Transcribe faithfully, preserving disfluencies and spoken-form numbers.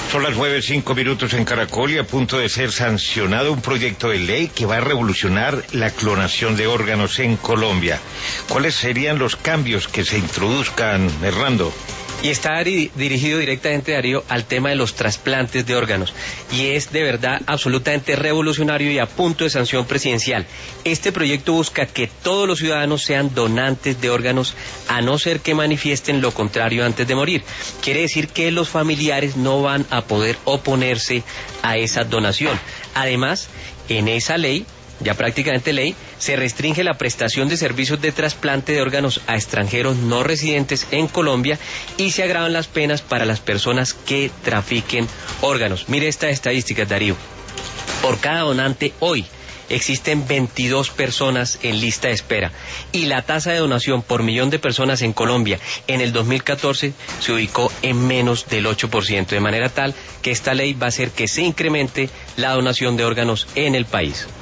Son las nueve, cinco minutos en Caracol y a punto de ser sancionado un proyecto de ley que va a revolucionar la clonación de órganos en Colombia. ¿Cuáles serían los cambios que se introduzcan, Hernando? Y está dirigido directamente, Darío, al tema de los trasplantes de órganos. Y es de verdad absolutamente revolucionario y a punto de sanción presidencial. Este proyecto busca que todos los ciudadanos sean donantes de órganos, a no ser que manifiesten lo contrario antes de morir. Quiere decir que los familiares no van a poder oponerse a esa donación. Además, en esa ley, ya prácticamente ley, se restringe la prestación de servicios de trasplante de órganos a extranjeros no residentes en Colombia y se agravan las penas para las personas que trafiquen órganos. Mire estas estadísticas, Darío. Por cada donante hoy existen veintidós personas en lista de espera y la tasa de donación por millón de personas en Colombia en el dos mil catorce se ubicó en menos del ocho por ciento, de manera tal que esta ley va a hacer que se incremente la donación de órganos en el país.